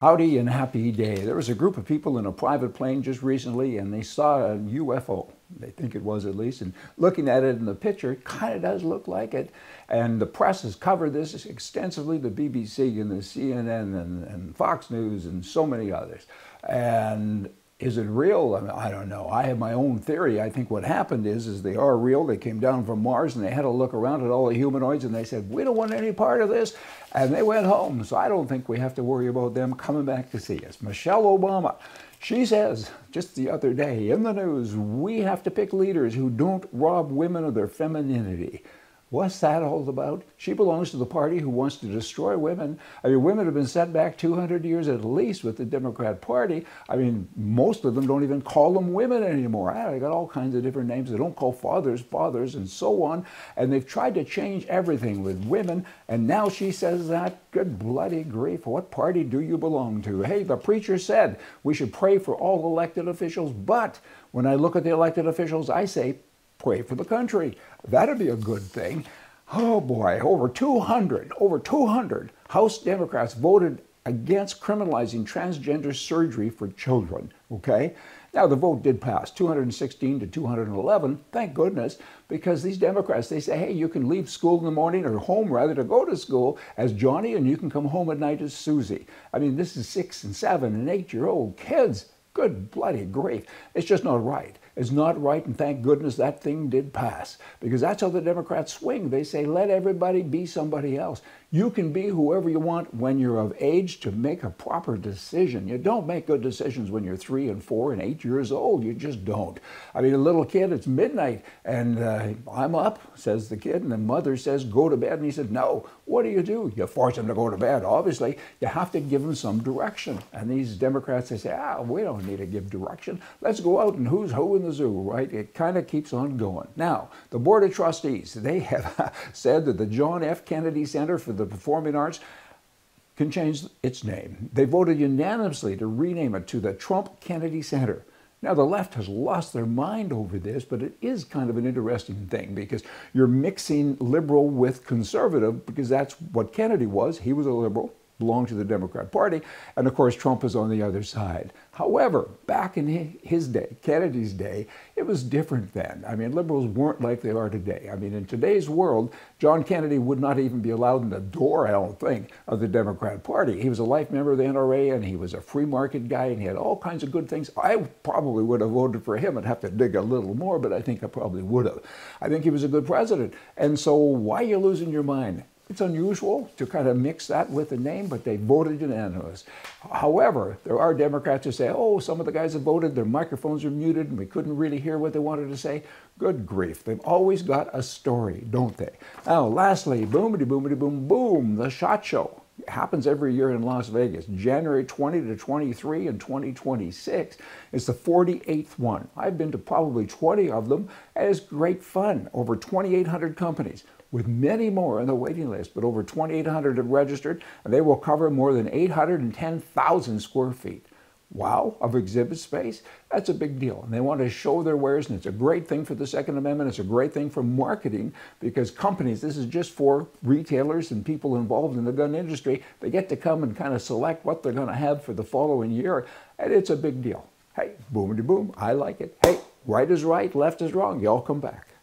Howdy and happy day. There was a group of people in a private plane just recently and they saw a UFO. They think it was at least. And looking at it in the picture, it kind of does look like it. And the press has covered this extensively, the BBC and the CNN and Fox News and so many others. And is it real? I mean, I don't know. I have my own theory. I think what happened is they are real. They came down from Mars and they had a look around at all the humanoids and they said, we don't want any part of this. And they went home. So I don't think we have to worry about them coming back to see us. Michelle Obama, she says just the other day in the news, we have to pick leaders who don't rob women of their femininity. What's that all about? She belongs to the party who wants to destroy women. I mean, women have been set back 200 years at least with the Democrat Party. I mean, most of them don't even call them women anymore. They got all kinds of different names. They don't call fathers fathers and so on. And they've tried to change everything with women. And now she says that. Good bloody grief. What party do you belong to? Hey, the preacher said we should pray for all elected officials. But when I look at the elected officials, I say, pray for the country. That'd be a good thing. Oh boy, over 200 House Democrats voted against criminalizing transgender surgery for children, okay? Now the vote did pass, 216 to 211, thank goodness, because these Democrats, they say, hey, you can leave school in the morning or home rather to go to school as Johnny and you can come home at night as Susie. I mean, this is 6 and 7 and 8-year-old kids. Good bloody grief. It's just not right. It's not right, and thank goodness that thing did pass. Because that's how the Democrats swing. They say, let everybody be somebody else. You can be whoever you want when you're of age to make a proper decision. You don't make good decisions when you're 3 and 4 and 8 years old. You just don't. I mean, a little kid, it's midnight, and I'm up, says the kid, and the mother says, go to bed. And he said, no. What do? You force him to go to bed, obviously. You have to give him some direction. And these Democrats, they say, we don't need to give direction. Let's go out and who's who in the zoo, right? It kind of keeps on going. Now, the Board of Trustees, they have said that the John F. Kennedy Center for the Performing Arts can change its name. They voted unanimously to rename it to the Trump Kennedy Center. Now, the left has lost their mind over this, but it is kind of an interesting thing because you're mixing liberal with conservative because that's what Kennedy was. He was a liberal, belonged to the Democrat Party, and of course Trump is on the other side. However, back in his day, Kennedy's day, it was different then. I mean, liberals weren't like they are today. I mean, in today's world, John Kennedy would not even be allowed in the door, I don't think, of the Democrat Party. He was a life member of the NRA, and he was a free market guy, and he had all kinds of good things. I probably would have voted for him. I'd have to dig a little more, but I think I probably would have. I think he was a good president. And so why are you losing your mind? It's unusual to kind of mix that with the name, but they voted unanimous. However, there are Democrats who say, oh, some of the guys that voted, their microphones are muted and we couldn't really hear what they wanted to say. Good grief. They've always got a story, don't they? Now, lastly, boomity, boomity, boom, boom, the SHOT Show. It happens every year in Las Vegas, January 20 to 23 and 2026. It's the 48th one. I've been to probably 20 of them, and it's great fun. Over 2,800 companies, with many more on the waiting list, but over 2,800 have registered, and they will cover more than 810,000 square feet. Wow, of exhibit space? That's a big deal. And they want to show their wares, and it's a great thing for the Second Amendment. It's a great thing for marketing because companies, this is just for retailers and people involved in the gun industry. They get to come and kind of select what they're going to have for the following year, and it's a big deal. Hey, boomity boom, I like it. Hey, right is right, left is wrong. Y'all come back.